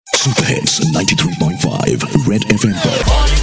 Super Hits 93.5 Red FM पर।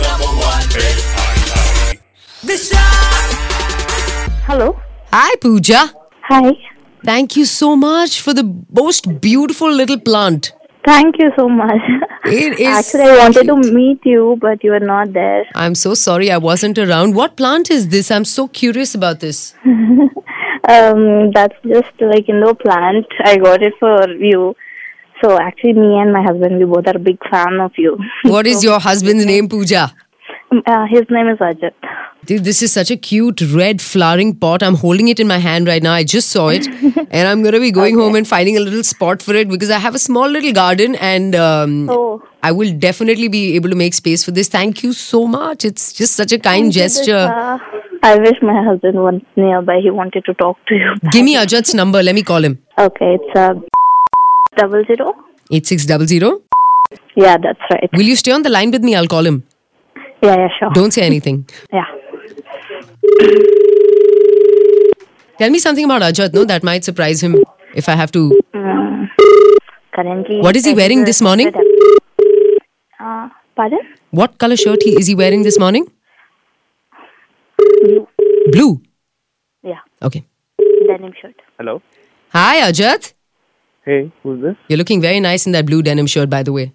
Hello. Hi, Pooja. Hi. Thank you so much for the most beautiful little plant. Thank you so much. It is. Actually, I wanted to meet you, but you were not there. I'm so sorry I wasn't around. What plant is this? I'm so curious about this. That's just like indoor plant. I got it for you. So actually, me and my husband, we both are a big fan of you. What is your husband's name, Pooja? His name is Ajit. Dude, this is such a cute red flowering pot. I'm holding it in my hand right now. I just saw it. And I'm going to be going home and finding a little spot for it because I have a small little garden and I will definitely be able to make space for this. Thank you so much. It's just such a kind gesture. I wish my husband was nearby. He wanted to talk to you. Give me Ajat's number. Let me call him. Okay, it's 00. 8600. Yeah, that's right. Will you stay on the line with me? I'll call him. Yeah, sure. Don't say anything. Yeah. Tell me something about Ajat, no? That might surprise him if I have to. Currently. What is he wearing this morning? Pardon? What color shirt is he wearing this morning? Blue. Blue. Yeah. Okay. Denim shirt. Hello. Hi, Ajat. Hey, who's this? You're looking very nice in that blue denim shirt, by the way.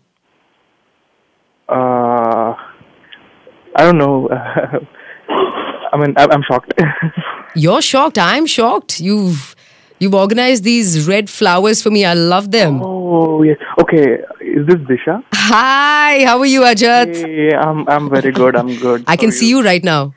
I don't know. I mean, I'm shocked. You're shocked. I'm shocked. You've organized these red flowers for me. I love them. Oh, yes. Okay. Is this Disha? Hi. How are you, Ajat? Hey, I'm very good. I'm good. I can see you right now.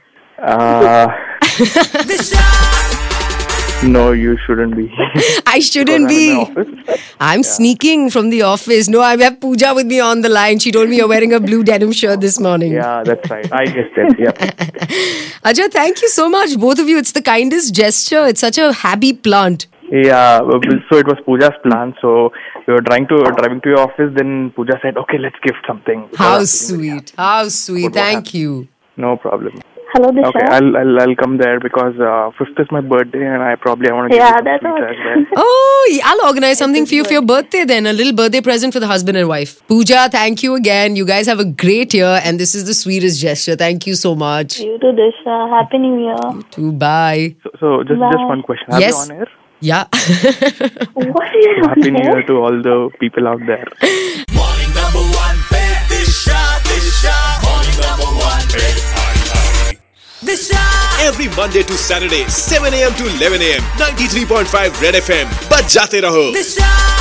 No, you shouldn't be. I shouldn't Because be. I'm in the office. I'm sneaking from the office. No, I have Pooja with me on the line. She told me you're wearing a blue denim shirt this morning. Yeah, that's right. I guessed it. Yeah. Ajat, thank you so much, both of you. It's the kindest gesture. It's such a happy plant. Yeah. So it was Pooja's plan. So we were driving to your office. Then Pooja said, "Okay, let's gift something." How sweet. How sweet. What happened? Thank you. No problem. Hello, Disha. Okay, I'll come there because 5th is my birthday and I want to give you Yeah, some that's sweets all. as well. Oh, I'll organize something for you for your birthday then. A little birthday present for the husband and wife. Pooja, thank you again. You guys have a great year and this is the sweetest gesture. Thank you so much. You too, Disha. Happy New Year. Bye. So just Bye. one question. Are Yes. you on air? Yeah. What are you Happy doing New here? Year to all the people out there. Morning number one, Disha. Morning number one, Disha. Every Monday to Saturday, 7 a.m. to 11 a.m. 93.5 Red FM. बज जाते रहो.